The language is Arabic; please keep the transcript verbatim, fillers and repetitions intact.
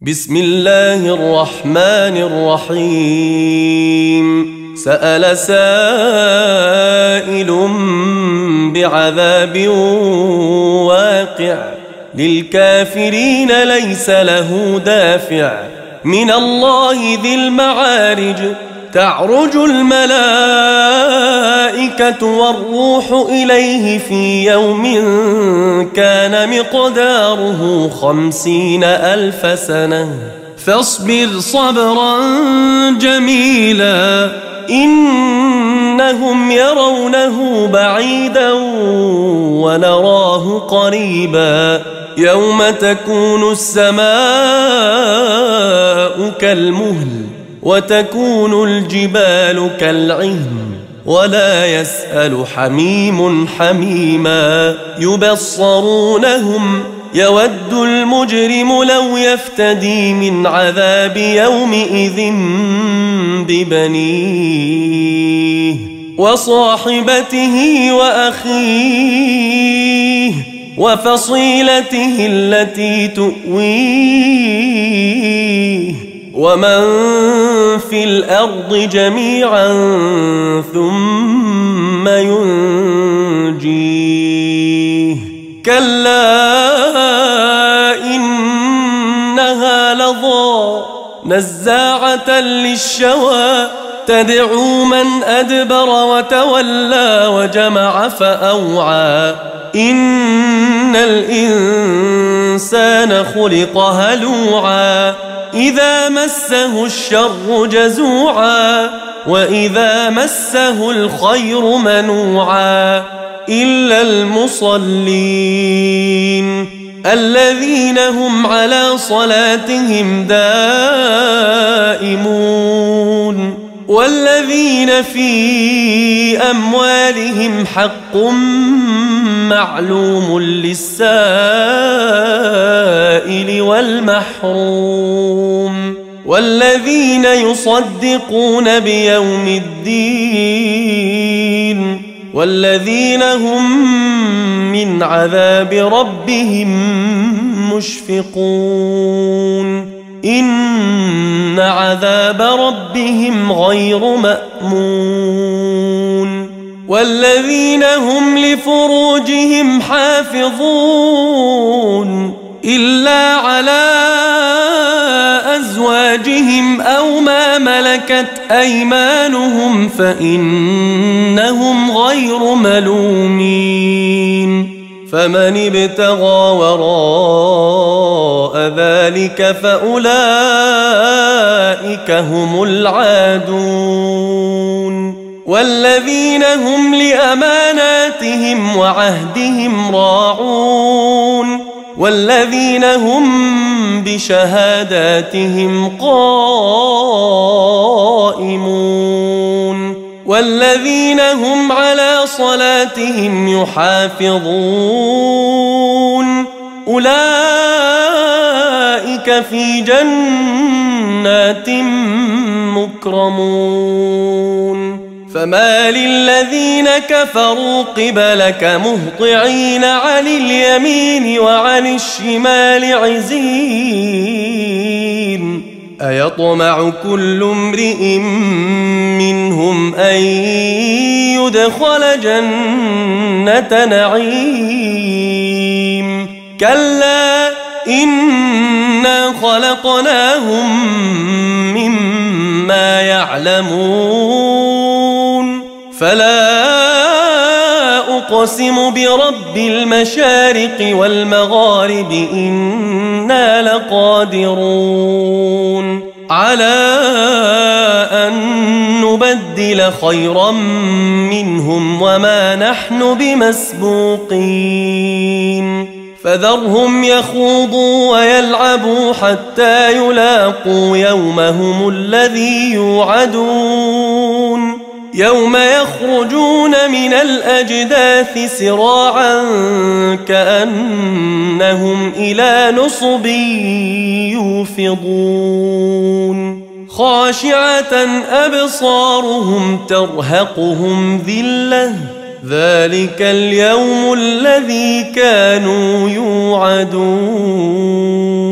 بسم الله الرحمن الرحيم سأل سائل بعذاب واقع للكافرين ليس له دافع من الله ذي المعارج تعرج الملائكة والروح إليه في يوم كان مقداره خمسين ألف سنة فاصبر صبرا جميلا إنهم يرونه بعيدا ونراه قريبا يوم تكون السماء كالمهل وتكون الجبال كالعهن ولا يسأل حميم حميما يبصرونهم يود المجرم لو يفتدي من عذاب يومئذ ببنيه وصاحبته وأخيه وفصيلته التي تؤويه ومن في الأرض جميعا ثم ينجيه كلا إنها لظى نزاعة للشوى تدعو من أدبر وتولى وجمع فأوعى إن الإنسان خلق هلوعا إذا مسه الشر جزوعا وإذا مسه الخير منوعا إلا المصلين الذين هم على صلاتهم دائمون والذين في أموالهم حق معلوم للسائل والمحروم والذين يصدقون بيوم الدين والذين هم من عذاب ربهم مشفقون إن عذاب ربهم غير مأمون والذين هم لفروجهم حافظون إلا على أزواجهم أو ما ملكت أيمانهم فإنهم غير ملومين فمن ابتغى وراء ذلك فأولئك هم العادون والذين هم لأماناتهم وعهدهم راعون والذين هم بشهاداتهم قائمون والذين هم على صلاتهم يحافظون أولئك في جنات مكرمون فما للذين كفروا قبلك مهطعين عن اليمين وعن الشمال عزين أيطمع كل امرئ منهم أن يدخل جنة نعيم كلا إنا خلقناهم مما يعلمون فلا أقسم برب المشارق والمغارب إنا لقادرون على أن نبدل خيرا منهم وما نحن بمسبوقين فذرهم يخوضوا ويلعبوا حتى يلاقوا يومهم الذي يوعدون يوم يخرجون من الأجداث سراعا كأنهم إلى نصب يوفضون خاشعة أبصارهم ترهقهم ذلة ذلك اليوم الذي كانوا يوعدون.